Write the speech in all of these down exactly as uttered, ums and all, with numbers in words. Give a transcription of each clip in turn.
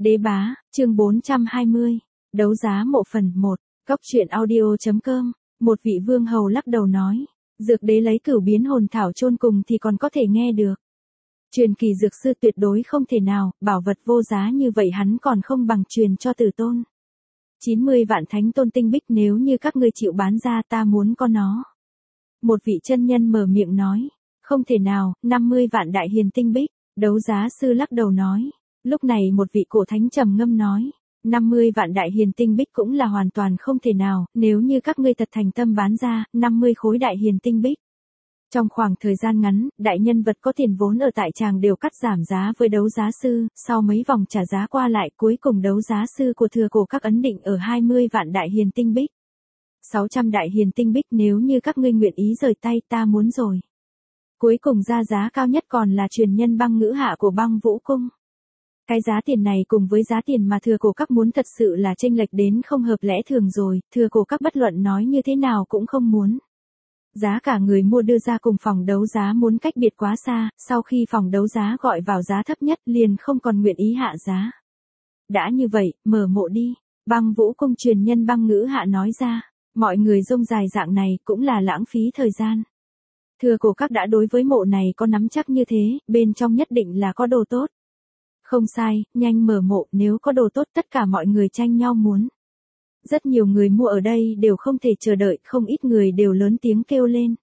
Đế bá, chương bốn trăm hai mươi. Đấu giá mộ phần một. Cóc truyện audio.com. Một vị vương hầu lắc đầu nói. Dược đế lấy cửu biến hồn thảo chôn cùng thì còn có thể nghe được. Truyền kỳ dược sư tuyệt đối không thể nào, bảo vật vô giá như vậy hắn còn không bằng truyền cho tử tôn. chín mươi vạn thánh tôn tinh bích nếu như các ngươi chịu bán ra ta muốn có nó. Một vị chân nhân mở miệng nói. Không thể nào, năm mươi vạn đại hiền tinh bích. Đấu giá sư lắc đầu nói. Lúc này một vị cổ thánh trầm ngâm nói, năm mươi vạn đại hiền tinh bích cũng là hoàn toàn không thể nào, nếu như các ngươi thật thành tâm bán ra, năm mươi khối đại hiền tinh bích. Trong khoảng thời gian ngắn, đại nhân vật có tiền vốn ở tại tràng đều cắt giảm giá với đấu giá sư, sau mấy vòng trả giá qua lại cuối cùng đấu giá sư của thừa cổ các ấn định ở hai mươi vạn đại hiền tinh bích. sáu trăm đại hiền tinh bích nếu như các ngươi nguyện ý rời tay ta muốn rồi. Cuối cùng ra giá cao nhất còn là truyền nhân băng ngữ hạ của băng vũ cung. Cái giá tiền này cùng với giá tiền mà thừa cổ các muốn thật sự là chênh lệch đến không hợp lẽ thường rồi, thừa cổ các bất luận nói như thế nào cũng không muốn. Giá cả người mua đưa ra cùng phòng đấu giá muốn cách biệt quá xa, sau khi phòng đấu giá gọi vào giá thấp nhất liền không còn nguyện ý hạ giá. Đã như vậy, mở mộ đi, băng vũ cung truyền nhân băng ngữ hạ nói ra, mọi người rông dài dạng này cũng là lãng phí thời gian. Thừa cổ các đã đối với mộ này có nắm chắc như thế, bên trong nhất định là có đồ tốt. Không sai, nhanh mở mộ, nếu có đồ tốt tất cả mọi người tranh nhau muốn. Rất nhiều người mua ở đây đều không thể chờ đợi, không ít người đều lớn tiếng kêu lên.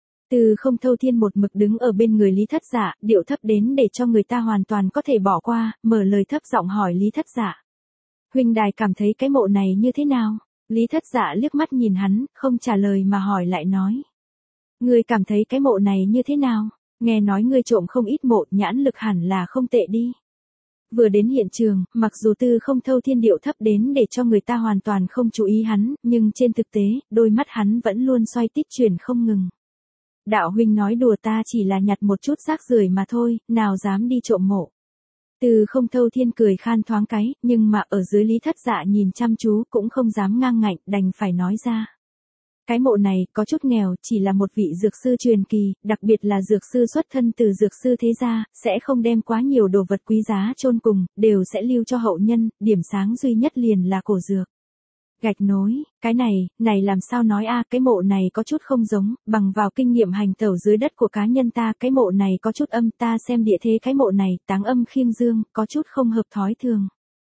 Từ không thâu thiên một mực đứng ở bên người Lý Thất Dạ, điệu thấp đến để cho người ta hoàn toàn có thể bỏ qua, mở lời thấp giọng hỏi Lý Thất Dạ. Huynh đài cảm thấy cái mộ này như thế nào? Lý Thất Dạ liếc mắt nhìn hắn, không trả lời mà hỏi lại nói. Ngươi cảm thấy cái mộ này như thế nào? Nghe nói ngươi trộm không ít mộ, nhãn lực hẳn là không tệ đi. Vừa đến hiện trường, mặc dù tư không thâu thiên điệu thấp đến để cho người ta hoàn toàn không chú ý hắn, nhưng trên thực tế, đôi mắt hắn vẫn luôn xoay tít chuyển không ngừng. Đạo huynh nói đùa ta chỉ là nhặt một chút rác rưởi mà thôi, nào dám đi trộm mộ. Tư không thâu thiên cười khan thoáng cái, nhưng mà ở dưới Lý Thất Dạ nhìn chăm chú cũng không dám ngang ngạnh, đành phải nói ra. Cái mộ này có chút nghèo, chỉ là một vị dược sư truyền kỳ, đặc biệt là dược sư xuất thân từ dược sư thế gia, sẽ không đem quá nhiều đồ vật quý giá chôn cùng, đều sẽ lưu cho hậu nhân, điểm sáng duy nhất liền là cổ dược. Gạch nối, cái này, này làm sao nói a, cái mộ này có chút không giống, bằng vào kinh nghiệm hành tẩu dưới đất của cá nhân ta, cái mộ này có chút âm, ta xem địa thế cái mộ này, táng âm khiêng dương, có chút không hợp thói thường.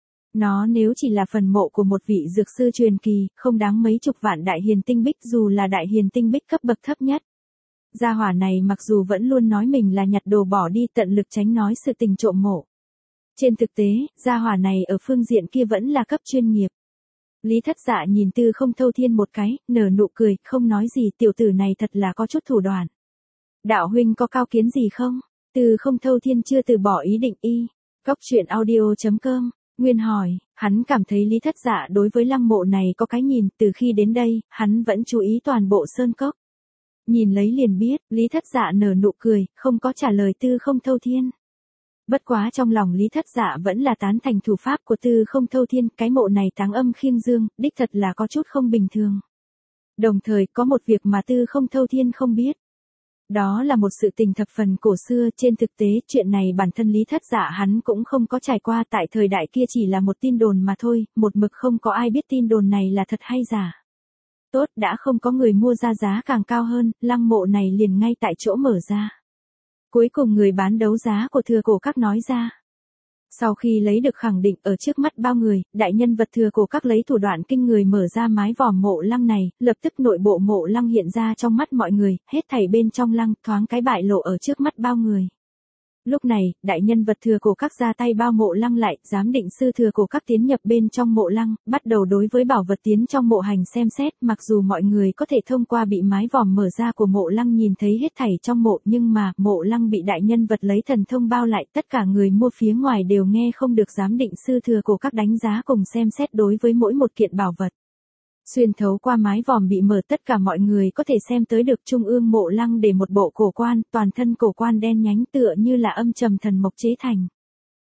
Nó nếu chỉ là phần mộ của một vị dược sư truyền kỳ, không đáng mấy chục vạn đại hiền tinh bích dù là đại hiền tinh bích cấp bậc thấp nhất. Gia hỏa này mặc dù vẫn luôn nói mình là nhặt đồ bỏ đi tận lực tránh nói sự tình trộm mộ. Trên thực tế, gia hỏa này ở phương diện kia vẫn là cấp chuyên nghiệp. Lý Thất Dạ nhìn tư không thâu thiên một cái, nở nụ cười, không nói gì, tiểu tử này thật là có chút thủ đoạn. Đạo huynh có cao kiến gì không? Tư không thâu thiên chưa từ bỏ ý định y. Cóc truyện audio.com. Nguyên hỏi, hắn cảm thấy Lý Thất Dạ đối với lăng mộ này có cái nhìn, từ khi đến đây, hắn vẫn chú ý toàn bộ sơn cốc. Nhìn lấy liền biết, Lý Thất Dạ nở nụ cười, không có trả lời tư không thâu thiên. Bất quá trong lòng Lý Thất Dạ vẫn là tán thành thủ pháp của tư không thâu thiên, cái mộ này táng âm khiêng dương, đích thật là có chút không bình thường. Đồng thời, có một việc mà tư không thâu thiên không biết. Đó là một sự tình thập phần cổ xưa, trên thực tế, chuyện này bản thân Lý Thất Dạ hắn cũng không có trải qua, tại thời đại kia chỉ là một tin đồn mà thôi, một mực không có ai biết tin đồn này là thật hay giả. Tốt, đã không có người mua ra giá càng cao hơn, lăng mộ này liền ngay tại chỗ mở ra. Cuối cùng người bán đấu giá của thừa cổ các nói ra. Sau khi lấy được khẳng định ở trước mắt bao người, đại nhân vật thừa cổ các lấy thủ đoạn kinh người mở ra mái vòm mộ lăng này, lập tức nội bộ mộ lăng hiện ra trong mắt mọi người, hết thảy bên trong lăng thoáng cái bại lộ ở trước mắt bao người. Lúc này, đại nhân vật thừa cổ các ra tay bao mộ lăng lại, giám định sư thừa cổ các tiến nhập bên trong mộ lăng, bắt đầu đối với bảo vật tiến trong mộ hành xem xét, mặc dù mọi người có thể thông qua bị mái vòm mở ra của mộ lăng nhìn thấy hết thảy trong mộ, nhưng mà, mộ lăng bị đại nhân vật lấy thần thông bao lại, tất cả người mua phía ngoài đều nghe không được giám định sư thừa cổ các đánh giá cùng xem xét đối với mỗi một kiện bảo vật. Xuyên thấu qua mái vòm bị mở, tất cả mọi người có thể xem tới được trung ương mộ lăng để một bộ cổ quan, toàn thân cổ quan đen nhánh tựa như là âm trầm thần mộc chế thành.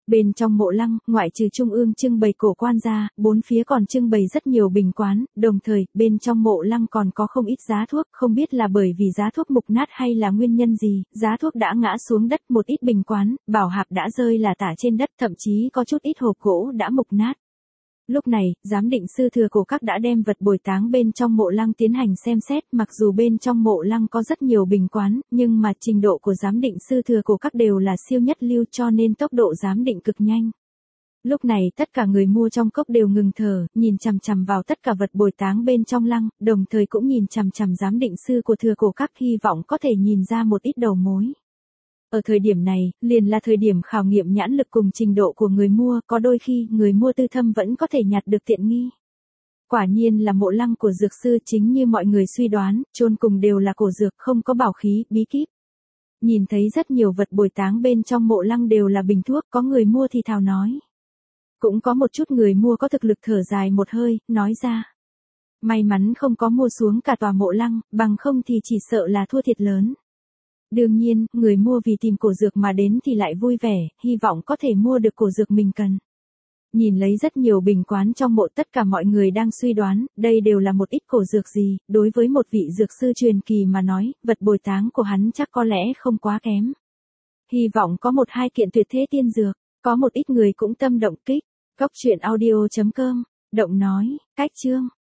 Bên trong mộ lăng, ngoại trừ trung ương trưng bày cổ quan ra, bốn phía còn trưng bày rất nhiều bình quán, đồng thời, bên trong mộ lăng còn có không ít giá thuốc, không biết là bởi vì giá thuốc mục nát hay là nguyên nhân gì, giá thuốc đã ngã xuống đất, một ít bình quán, bảo hạp đã rơi là tả trên đất, thậm chí có chút ít hộp gỗ đã mục nát. Lúc này, giám định sư thừa cổ các đã đem vật bồi táng bên trong mộ lăng tiến hành xem xét, mặc dù bên trong mộ lăng có rất nhiều bình quán, nhưng mà trình độ của giám định sư thừa cổ các đều là siêu nhất lưu cho nên tốc độ giám định cực nhanh. Lúc này tất cả người mua trong cốc đều ngừng thở, nhìn chằm chằm vào tất cả vật bồi táng bên trong lăng, đồng thời cũng nhìn chằm chằm giám định sư của thừa cổ các hy vọng có thể nhìn ra một ít đầu mối. Ở thời điểm này, liền là thời điểm khảo nghiệm nhãn lực cùng trình độ của người mua, có đôi khi người mua tư thâm vẫn có thể nhặt được tiện nghi. Quả nhiên là mộ lăng của dược sư chính như mọi người suy đoán, chôn cùng đều là cổ dược không có bảo khí, bí kíp. Nhìn thấy rất nhiều vật bồi táng bên trong mộ lăng đều là bình thuốc, có người mua thì thào nói. Cũng có một chút người mua có thực lực thở dài một hơi, nói ra. May mắn không có mua xuống cả tòa mộ lăng, bằng không thì chỉ sợ là thua thiệt lớn. Đương nhiên, người mua vì tìm cổ dược mà đến thì lại vui vẻ, hy vọng có thể mua được cổ dược mình cần. Nhìn lấy rất nhiều bình quán trong mộ, tất cả mọi người đang suy đoán, đây đều là một ít cổ dược gì, đối với một vị dược sư truyền kỳ mà nói, vật bồi táng của hắn chắc có lẽ không quá kém. Hy vọng có một hai kiện tuyệt thế tiên dược, có một ít người cũng tâm động kích. Cốc truyện audio chấm com, động nói, cách chương.